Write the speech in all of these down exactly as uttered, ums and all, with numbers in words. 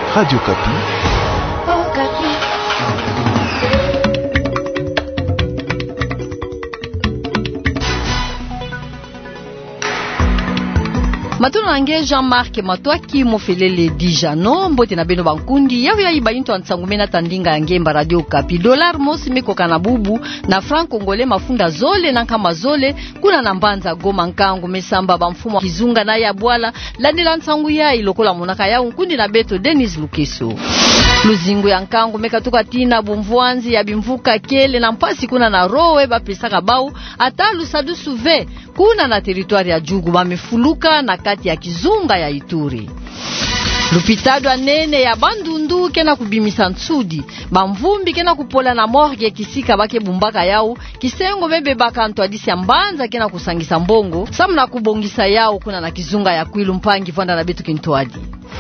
Radio Kapi. Oh, Kapi. Matuna nange Jean-Marc Matwaki mofelele dijano mbote na beno bankundi yawe ya ibayinto ansangumena tandinga ya ngemba Radio Kapi. Dollar mosi meko kana bubu na franc congolais mafunda zole na kama zole kuna na mbanza goma nkangu mesamba bamfumo kizunga na ya bwala landela nsangu ya ilokola monaka ya unkundi na beto Denis Lukeso. Luzingu ya nkangu meka tuka tina bumvuanzi ya bimvuka kele na mpasi kuna na rowe bapesaka bau atalu sadu suve kuna na territoire ya Jugu bamefuluka na kati ya Kizunga ya Ituri. Lupitado nene ya Bandundu kena kubimisa nsudi bamvumbi kena kupola na morgue kisika bake bumbaka yao kisengo bebe baka ntwadisi ya mbanza kena kusangisa mbongo samna kubongisa yao kuna na Kizunga ya Kwilu mpangi vanda na betu kintwadi.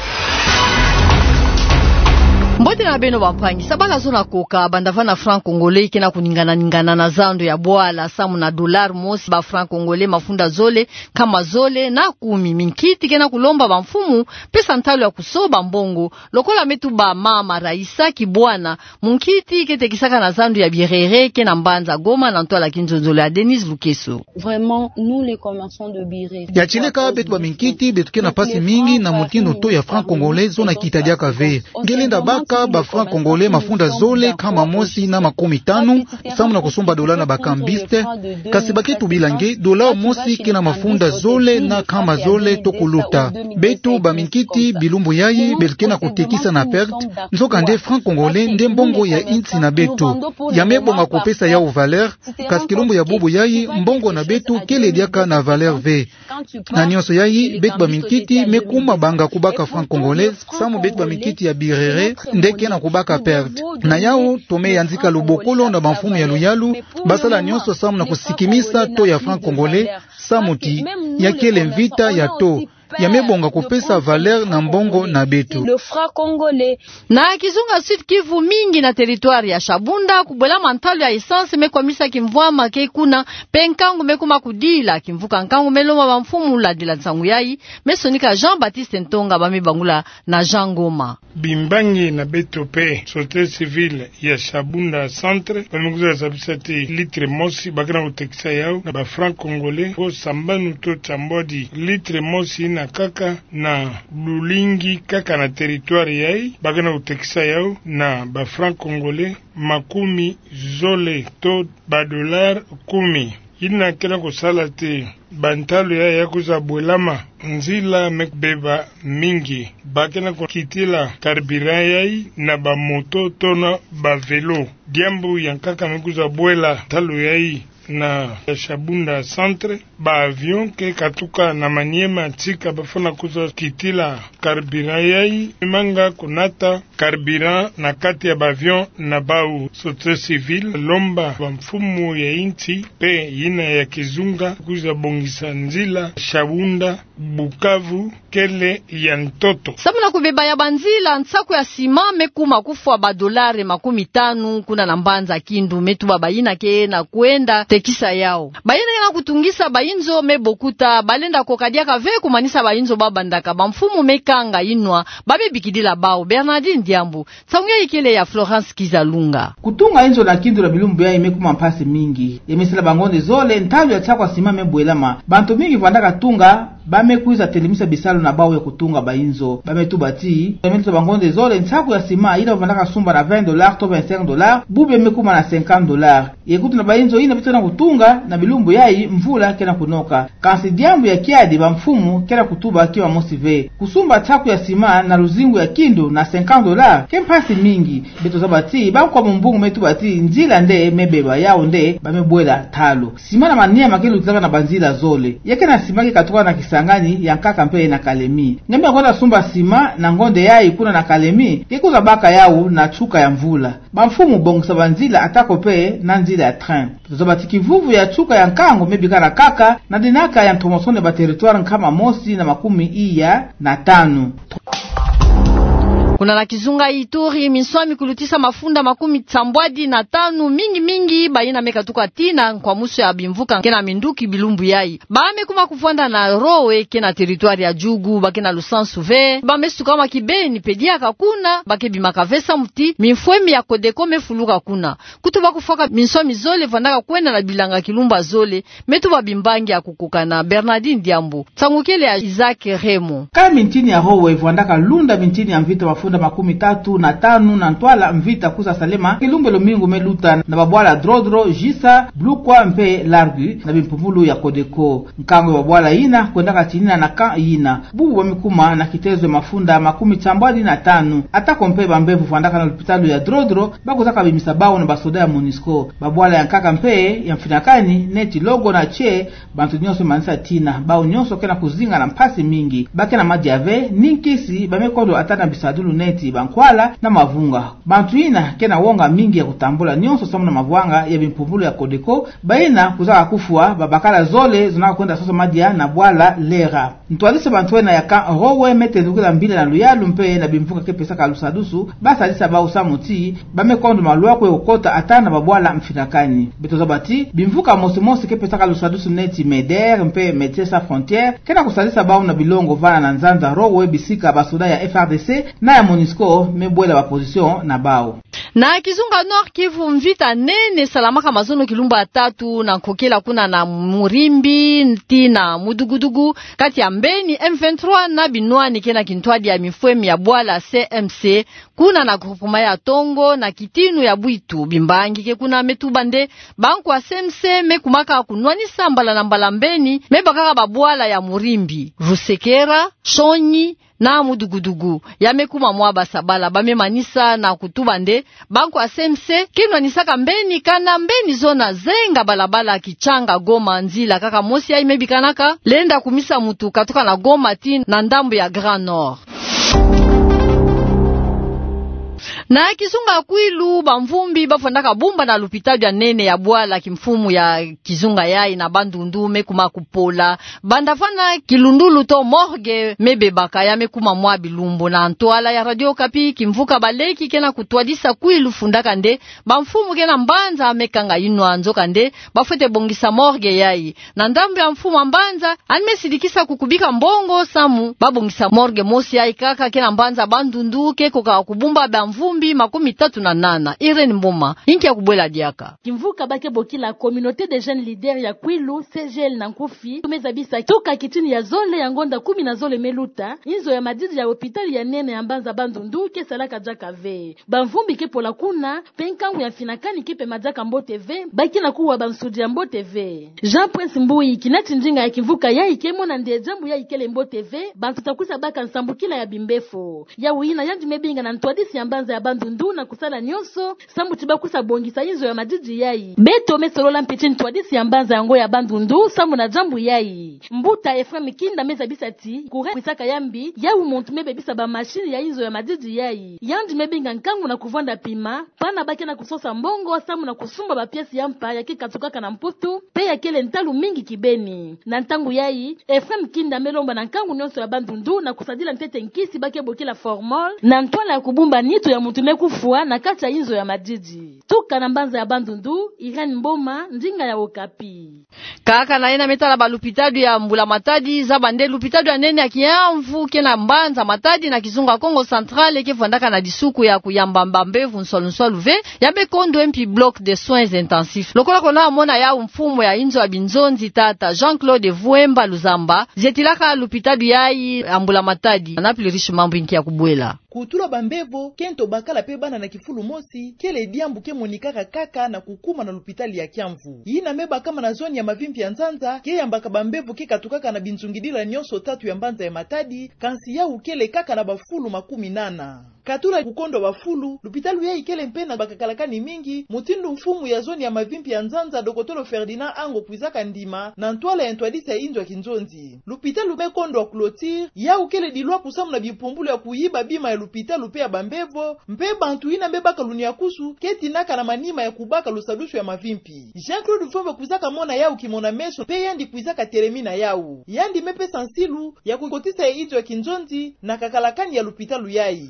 Mbote na beno bampangi sabala zona koka bandavana franc congolais kena kuningana ningana na zando ya bwala samu na dollar mosi ba franc congolais mafunda zole kama zole na kumi minkiti kena kulomba bamfumu pesa ntalo ya kusoba mbongo lokola metu ba mama raisa kibwana munkiti kete kisaka na zando ya birere kena mbanza goma na ntola kinzonzolo ya Denis Lukeso. Vraiment nous les commerçants de Birere ya chileka betu ba minkiti betu kena pasi mingi na mutino to ya franc congolais zona kitadia kave ngelenda baka ba franc congolais mafunda zole kama mosi na makumi tano samu na kusomba dola na bakambiste kasi baketu bilange dola mosi kena mafunda zole na kama zole tokuluta betu ba minkiti bilumbu yayi belkena kutekisa na perte nzoka nde franc congolais nde mbongo ya inti na betu ya mebonga kupesa ya valeur kasi kilumbu ya bubu yayi mbongo na betu kele diaka na valeur v na nyonso yayi betu ba minkiti mekuma banga kubaka franc congolais samu betu ba minkiti ya Birere ndeke na kubaka perte na yao tome yanzika lubokolo na bamfumu ya luyalu basala nyonso samu na kusikimisa to ya franc congolais samuti ya kele mvita ya to ya mebonga kupesa valeur na mbongo na betu. Le franc congolais na Kizunga Sud Kivu mingi na territoire ya Shabunda kubola mantalo ya essence mekomisa kimvwama ke kuna penkangu mekuma kudila kimvuka nkangu meloma bamfumu la dila nsangu yayi mesonika Jean-Baptiste Ntonga bamibangula na Jean Ngoma Bimbangi na beto pe société civile ya Shabunda centre bamikuza zabisati litre mosi bakana utekisa yao na ba franc congolais po sambanu to chambodi litre mosi na kaka na lulingi kaka na territoire yai bakana utekisa yao na ba franc congolais makumi zole to ba dollar kumi ina kena kusala te bantalo ya ya kuzabwelama nzila mekbeba mingi bakena kitila karbiran yai na ba moto tona ba velo diambu yankaka mekuzabwela talo yai na Shabunda centre ba avion ke katuka na Maniema tika bafuna kuza kitila karbiran yai manga kunata karbiran na kati ya ba avion na bau société civile lomba bamfumu ya inti pe yina ya Kizunga kuza bongisa nzila Shabunda Bukavu kele ya ntoto samu na kubeba ya banzila nsako ya sima mekuma kufwa ba dolare makumi tanu kuna na mbanza kindu metu babayina ke na kuenda tekisa yao bayina yana kutungisa bayinzo mebokuta balenda kokadia kave kumanisa bayinzo babandaka bamfumu mekanga inwa babe bikidila bao Bernardine Diambu tsanguya ikele ya Florence Kizalunga kutunga inzo na kindu la bilumbu ya imekuma mpasi mingi yemesela bangonde zole ntabyo ya chakwa sima mebwelama bantu mingi vandaka tunga bamekuiza telemisa bisalo na bao ya kutunga bayinzo bametubati bametu bangonde zole nsaku ya sima ila vandaka sumba na vingt dollars to vingt-cinq dollars bube mekuma na cinquante dollars yekutu na bayinzo ina bitana kutunga na bilumbu yai mvula kena kunoka kansi diambu ya kiadi bamfumu kena kutuba kiwa mosive kusumba taku ya sima na luzingu ya kindu na cinquante dollars kempasi mingi beto zabati bakwa mbungu metubati nzila nde mebeba yao nde bamebwela talo sima na mania makelu tutaka na banzila zole yakena simaki katoka na Kisangani ya nkaka mpe na Kalemi ngembe kwenda sumba sima na ngonde yai kuna na Kalemi kikuza baka yao na chuka ya mvula bamfumu bongisa banzila atako pe na nzila ya train tuzabati kivuvu ya chuka ya nkango mebikana kaka na dinaka ya ntomosone ba territoire kama mosi na makumi iya na tano Kuna na Kizunga Ituri miswami kulutisa mafunda makumi tsambwadi na tanu mingi mingi baina mekatuka tina kwa muso ya bimvuka kena minduki bilumbu yai. Bame kuma kufanda na rowe kena territoire ya Jugu bakena Lusansuve. Bame sukama kibeni pedia kakuna bake bimakavesa mti mifwemi ya Kodeko mefuluka kuna. Kutuba kufaka miswami zole vandaka kwenda na bilanga kilumba zole metu babimbangi ya kukukana Bernardine Diambo. Tsangukele ya Isaac Remo. Kama mintini ya rowe vandaka lunda mintini ya mvita mafunda makumi tatu na tanu na ntwala mvita kusa salema kilumbe lomingu meluta na babwala Drodro, Jisa, Blukwa mpe Largu na bimpumulu ya Kodeko. Nkango babwala ina kwendaka tinina na kan ina bubu wamikuma na kitezo mafunda makumi chambwadi na tanu atako mpe bambevu vandaka na lupitalu ya Drodro bakuzaka bimisabao na basoda ya Monisco babwala ya nkaka mpe ya mfinakani neti logo na che bantu nyonso manisa tina bao nyonso kena kuzinga na mpasi mingi bake na madiave ninkisi bamekodo atana bisadulu neti bankwala na mavunga bantu ina kena wonga mingi ya kutambula nyonso samu na mavuanga ya bimpumulu ya Kodeko baina kuzaka kufua babakala zole zonaka kwenda sasa madia na bwala lera ntwalisa bantu na yaka rowe mete ndukila mbili na luyalu mpe na bimvuka kepesa kalusadusu basa alisa ba usamuti bamekondo malwa kwe ukota atana babwala mfinakani betoza bati bimvuka mosi mosi kepesa kalusadusu neti Meder mpe Metesa Frontière kena kusalisa bao na bilongo vana na nzanza rowe bisika basoda ya F R D C na ya Monisco mebwela ba position na bao. Na Kizunga Nord Kivu mvita nene salamaka mazono kilumba tatu na kokela kuna na Murimbi ntina mudugudugu kati ya Mbeni M vingt-trois na Binwani kena kintwadi ya mifwemi ya bwala C M C kuna na grupuma ya Tongo na Kitinu ya Bwitu Bimbangi ke kuna metubande banku wa C M C mekumaka kunwani sambala na Mbalambeni mebakaka babwala ya Murimbi Rusekera Shonyi na mudugudugu yamekuma mwaba sabala bamemanisa na kutubande banku asemse kinwa nisaka Mbeni kana Mbeni zona zenga balabala kichanga Goma nzila kaka mosi ya imebikanaka lenda kumisa mutu katoka na Goma tin na ndambo ya Grand Nord. Na Kizunga Kwilu bamvumbi bafondaka bumba na lupitalu ya nene ya bwala kimfumu ya Kizunga yai na bandundu mekuma kupola bandafana kilundulu to morgue mebebaka ya mekuma mwa bilumbu na ntwala ya Radio Kapi kimvuka baleki kena kutwadisa Kwilu fundaka nde bamfumu kena mbanza mekanga inwa nzoka nde bafete bongisa morgue yai na ndambu ya mfumu mbanza animesidikisa kukubika mbongo samu babongisa morgue mosi yai kaka kena mbanza bandundu keko ka kubumba bamvumbi makumi tatu na nana. Irene Mboma inki ya kubwela diaka kimvuka bake boki la communauté des jeunes leaders ya Kwilu C G L na Nkufi tumezabisa toka kitini ya zole ya ngonda kumi na zole meluta inzo ya madidi ya hospitali ya nene ya mbanza bandundu ke salaka jaka ve bamvumbi ke pola kuna penkangu ya finakani ke pe majaka mbote ve baki na kuwa bamsudi ya mbote ve Jean Prince Mbui kinati njinga ya kimvuka ya ikemo na ndiye jambu ya ikele mbote ve bantu takusa baka nsambukila ya bimbefo ya uina yanji mebinga na ntwadisi ya mbanza ya bandundu na kusala nyonso sambu tibakusa bongisa inzo ya madidi yai beto mesolola mpetini twadisi ya mbanza yango ya bandundu sambu na jambu yai mbuta Efrem Kinda meza bisati kure kwisaka yambi yau montu mebe bisa ba machine ya inzo ya madidi yai yandi mebinga nkangu na kuvanda pima pana baki na kusosa mbongo sambu na kusumba ba piesi yampa ya kikatukaka na mputu pe ya kele ntalu mingi kibeni na ntangu yai Efrem Kinda melomba na nkangu nyonso ya bandundu na kusadila ntete nkisi baki bokila formol na ntwala ya kubumba nito ya mutu mekufua na kacha inzo ya madidi tuka na mbanza ya bandundu Irene Mboma ndinga ya Okapi kaka na ina metala balupitadu ya Mbula Matadi za bande lupitadu ya nene ya Kiamvu kena mbanza Matadi na Kizunga Kongo Centrale ke fondaka na disuku ya kuyamba mbambevu nsolu nsolu ve yabe kondo M P bloc de soins intensifs lokola kona mona ya mfumo ya inzo ya binzonzi tata Jean-Claude Vuemba Luzamba zetilaka lupitadu ya Mbula Matadi na plirish mambo inki ya kubwela kutura bambevo kento bakala pe bana na kifulu mosi kele diambu ke monikaka kaka na kukuma na lupitali ya Kiamvu yina meba kama na zoni ya mavimpi ya nzanza ke yambaka bambevo ke katukaka na binzungidila nyonso tatu ya mbanza ya Matadi kansi ya ukele kaka na bafulu makumi nana katura kukondo bafulu lupitalu ya ikele mpena bakakalakani mingi mutindu mfumu ya zoni ya mavimpi ya nzanza dokotoro Ferdinand Ango kwizaka ndima na ntwala ya ntwadisa ya inzo ya kinzonzi lupitalu mekondo wa Clotir ya ukele dilwa kusamu na bipumbulu ya kuyiba bima ya lupitalu pe ya bambevo mpe bantu ina mbebaka lunia kusu keti naka na manima ya kubaka lusadusu ya mavimpi Jean-Claude Vuemba kwizaka mona yau kimona meso pe yandi kwizaka teremina yau yandi mepe sansilu ya kukotisa ya inzo ya kinzonzi na kakalakani ya lupitalu yai yampa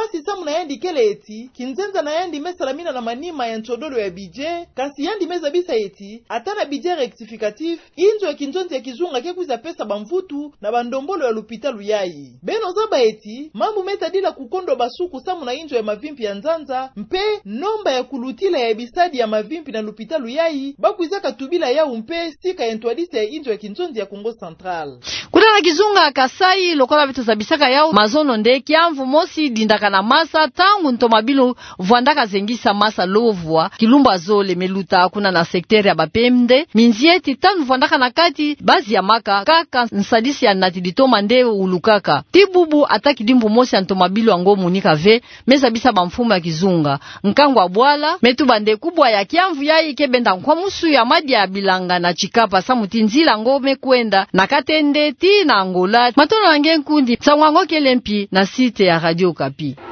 fasi samu na yandi kele eti kinzenza na yandi mesalamina na manima ya nchodolo ya bije kasi yandi meza bisa eti atana bije rectificatif inzo ya kinzonzi ya kizunga kekuiza pesa bamvutu na bandombolo ya lupitalu yai beno zaba eti mambu metadila kukondo basuku samu na inzo ya mavimpi ya nzanza mpe nomba ya kulutila ya bisadi ya mavimpi na lupitalu yai bakuiza katubila yao mpe sika ya ntwadisa ya inzo ya kinzonzi ya Kongo Central kuna na kizunga Kasai lokola vitu za bisaka yao mazono nde kiamvu mosi dindaka na masa tangu ntomabilo vuandaka zengisa masa lovwa kilumba zole meluta kuna na sekteri ya bapemde minzieti tanu vuandaka na kati bazi ya maka kaka nsadisi ya natiditoma nde ulukaka tibubu ataki dimbu mosi ntomabilo ango munika ve meza bisa bamfumo ya kizunga nkangu abwala metu bande kubwa ya kiamvu yai kebenda kwa musu ya madi ya bilanga na chikapa samutinzila ngome kwenda na katende ti na Angola matono wange nkundi sangwango kelempi na site ya Radio Kapi.